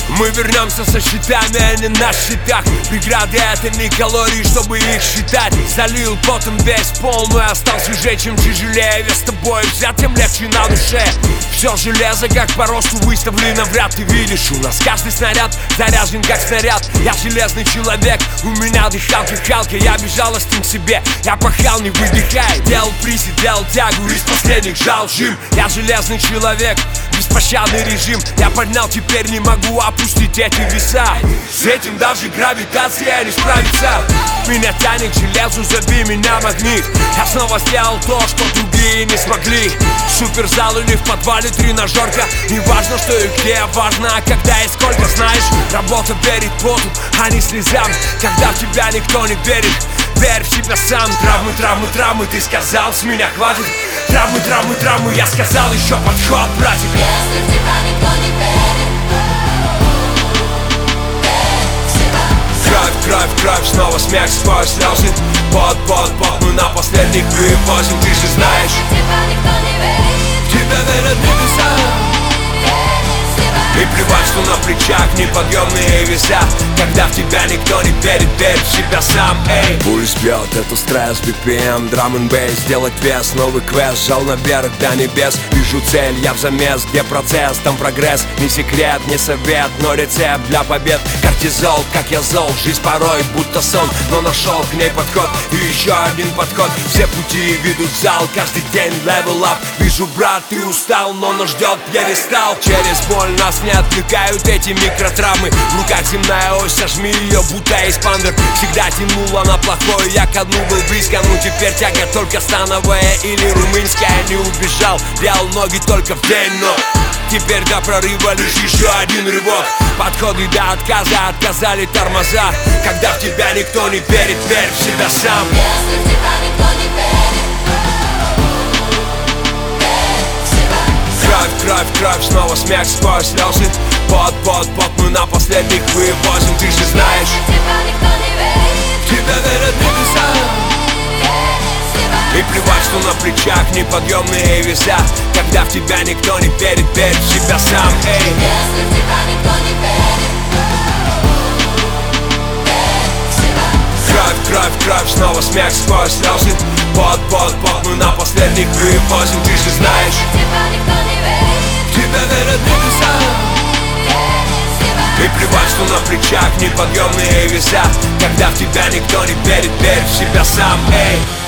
Мы вернемся со счетами, а не на счетах. Преграды — это не калории, чтобы их считать. Залил потом весь полную, остался же, чем тяжелее. Вес с тобой взять, тем легче на душе. Все железо, как по росту выставлено в ряд. Ты видишь, у нас каждый снаряд заряжен, как снаряд. Я железный человек, у меня дыхалка халка. Я безжалостен к себе, я пахал, не выдыхай. Делал присед, делал тягу, из последних жал жим. Я железный человек, беспощадный режим. Я поднял, теперь не могу опустить эти веса. С этим даже гравитация не справится. Меня тянет к железу, забей меня магнит. Я снова сделал то, что другие не смогли. Суперзал или в подвале тренажерка. Не важно, что и где, важно, когда и сколько. Знаешь, работа верит поту, а не слезам. Когда в тебя никто не верит, верь в себя сам. Травмы, травмы, травмы, ты сказал, с меня хватит. Травмы, травмы, травмы, я сказал, еще подход, братик. Если в тебя никто не верит, кровь, кровь, кровь, снова смех сквозь слезы. Под, мы на последних вывозим. Ты же знаешь, в тебя никто не верит, в тебя верят небеса. И плевать, что на плечах неподъемные веса. Когда в тебя никто не верит, верь в себя сам, эй. Пульс бьет, это стресс, BPM, драм н бейс. Сделать вес, новый квест, жал наверх до небес. Вижу цель, я в замес, где процесс, там прогресс. Не секрет, не совет, но рецепт для побед. Кортизол, как я зол, жизнь порой будто сон. Но нашел к ней подход, и еще один подход. Все пути ведут в зал, каждый день level up. Вижу, брат, ты устал, но нас ждет пьедестал. Через боль нас не отвлекают эти микротравмы. В руках земная ось, сожми ее, будто эспандер. Всегда тянула на плохое, я ко дну был близко. Ну теперь тяга только становая или румынская. Не убежал, делал ноги только в день, но теперь до прорыва лишь еще один рывок. Подходы до отказа, отказали тормоза. Когда в тебя никто не верит, верь в себя сам. если в тебя никто не верит, Кровь, кровь, кровь, снова смех сквозь слезы. Под, мы на последних вывозим. Ты же знаешь, в тебя никто не верит, в тебя верят небеса. И плевать, что на плечах неподъемные веса. Когда в тебя никто не верит, верь в себя сам, эй. если в тебя никто не верит, Кровь, кровь, кровь, снова смех сквозь слезы. Под, мы на последних вывозим. Ты же знаешь, в тебя никто не верит, в тебя верят небеса. И плевать, что на плечах неподъемные веса. Когда в тебя никто не верит, верь в себя сам, эй.